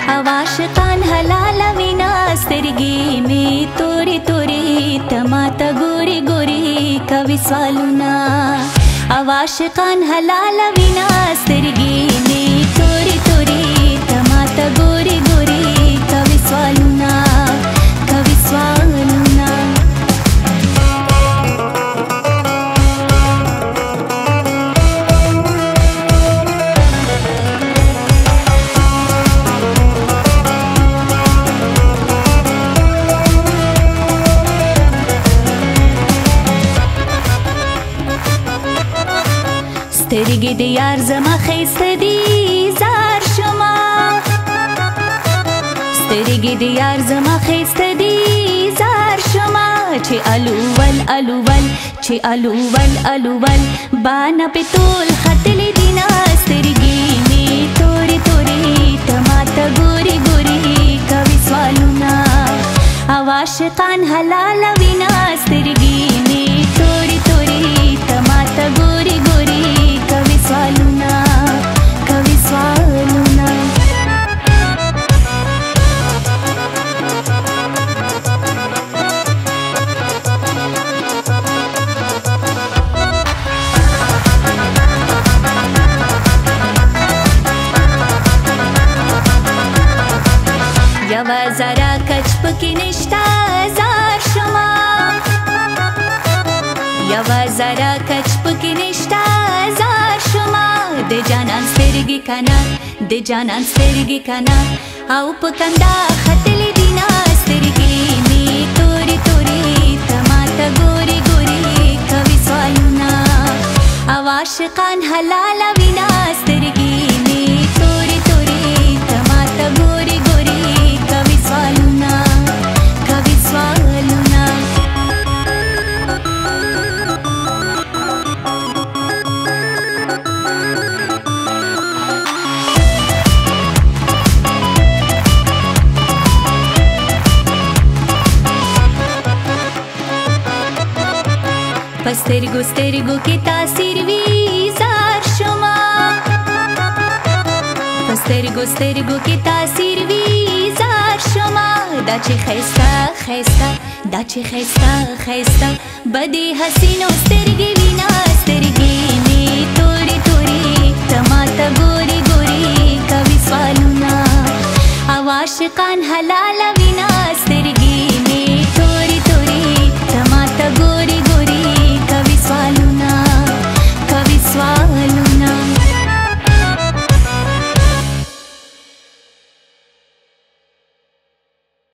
عاشقان حلال وینا سترګې می تورې تورې تماته ګوري ګوري کوي سوالونه عاشقان حلال وینا سترګې می تورې تورې تماته ګوري ګوري کوي سوالونه کوي سوالونه سترګې د یار زما ښایسته دي زار شما سترګې د یار زما ښایسته دي زار شما چې الول الول چې الول الول باندې په ټول ختلې دي نه سترګې مې تورې تورې تماته ګوري ګوري کوي سوالونه عاشقان حلال وینا سترګې مې تورې تورې تماته ګوري ګوري کوي سوالونه کوي سوالونه یوه ذره کچ پکې نشته زار شما یوه ذره کچ پکې نشته زار شما د جانان سترګې کنه د جانان سترګې کنه او په کنده ختلې دي نه سترګې مې تورې تورې تماته ګوري ګوري کوي سوالونه عاشقان حلال وینا سترګې مې تورې تورې تماته ګوري ګوري کوي سوالونه کوي سوالونه سترګو سترګو کې تاثیر وی زار شما سترګو سترګو کې تاثیر وی زار شما دا چې ښایسته ښایسته دا چې ښایسته ښایسته بدې حسینو سترګې وینا سترګې مې تورې تورې تماته ګوري ګوري کوي سوالونه عاشقان حلال